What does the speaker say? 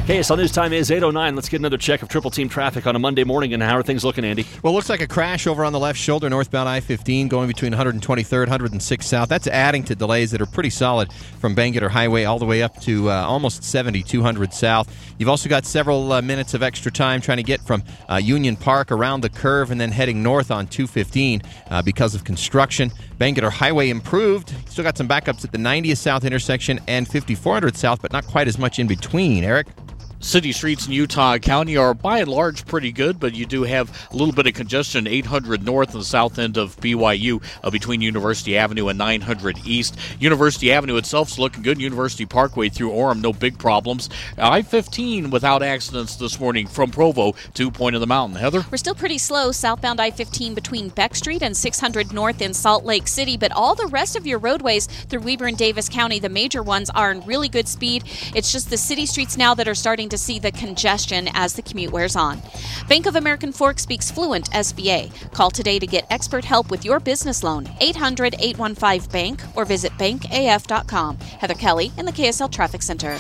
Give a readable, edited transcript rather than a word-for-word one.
KSL News time is 8:09. Let's get another check of Triple Team traffic on a Monday morning. And how are things looking, Andy? Well, it looks like a crash over on the left shoulder, northbound I-15, going between 123rd, 106 South. That's adding to delays that are pretty solid from Bangerter Highway all the way up to almost 70, 200 South. You've also got several minutes of extra time trying to get from Union Park around the curve and then heading north on 215 because of construction. Bangerter Highway improved. Still got some backups at the 90th South intersection and 5400 South, but not quite as much in between. Eric? City streets in Utah County are by and large pretty good, but you do have a little bit of congestion 800 north and the south end of BYU between University Avenue and 900 east. University Avenue itself is looking good. University Parkway through Orem, no big problems. I-15 without accidents this morning from Provo to Point of the Mountain. Heather? We're still pretty slow southbound I-15 between Beck Street and 600 north in Salt Lake City, but all the rest of your roadways through Weber and Davis County, the major ones, are in really good speed. It's just the city streets now that are starting to see the congestion as the commute wears on. Bank of American Fork speaks fluent SBA. Call today to get expert help with your business loan. 800-815-BANK or visit bankaf.com. Heather Kelly in the KSL Traffic Center.